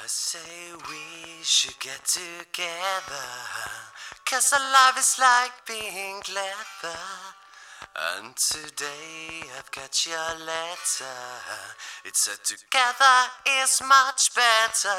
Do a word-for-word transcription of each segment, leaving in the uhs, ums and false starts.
I say we should get together, 'cause our life is like being clever. And today I've got your letter. It said together is much better.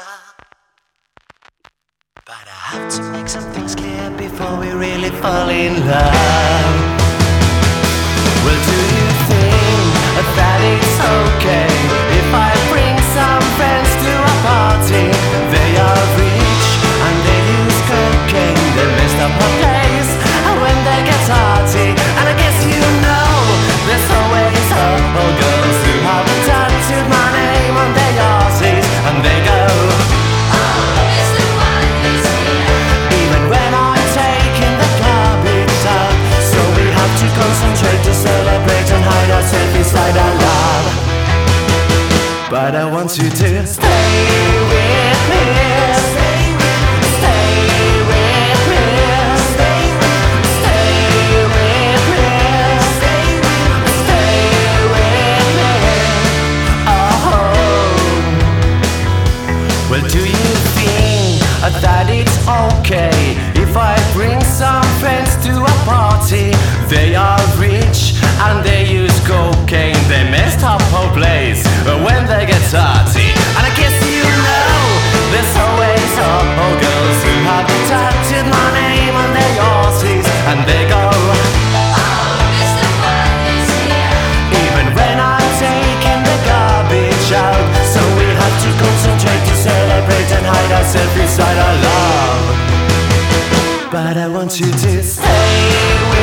But I have to make some things clear before we really fall in love. Well, do you think that it's okay if I bring some friends to a party? They are rich and they use cocaine. They messed up her place when they get hearty. And I guess you know there's always couple girls who have tattooed my name on their arses, and they go, oh, it's the one who's here. even when I'm taking the garbage out. So we have to concentrate to celebrate and hide ourselves inside our love. But I want you to stay with me. Stay with me. Stay with me. Stay with me. Oh. Well, do you think that it's okay if I bring some friends to a party? They are rich and they use cocaine. They messed up whole place when they get dirty. And I guess you know there's always couple girls who have tattooed my name on their arses, and they go, Oh, it's the one who's here. even when I'm taking the garbage out. So we have to concentrate to celebrate and hide ourselves inside our love. But I want you to stay with